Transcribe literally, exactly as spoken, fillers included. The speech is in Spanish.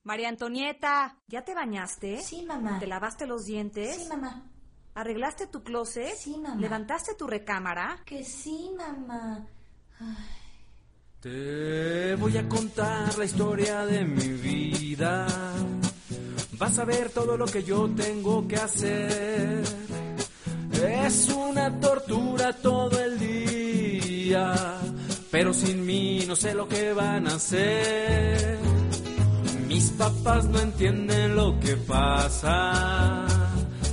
María Antonieta, ¿ya te bañaste? Sí, mamá. ¿Te lavaste los dientes? Sí, mamá. ¿Arreglaste tu closet? Sí, mamá. ¿Levantaste tu recámara? Que sí, mamá. Ay. Te voy a contar la historia de mi vida. Vas a ver todo lo que yo tengo que hacer. Es una tortura todo el día, pero sin mí no sé lo que van a hacer. Mis papás no entienden lo que pasa.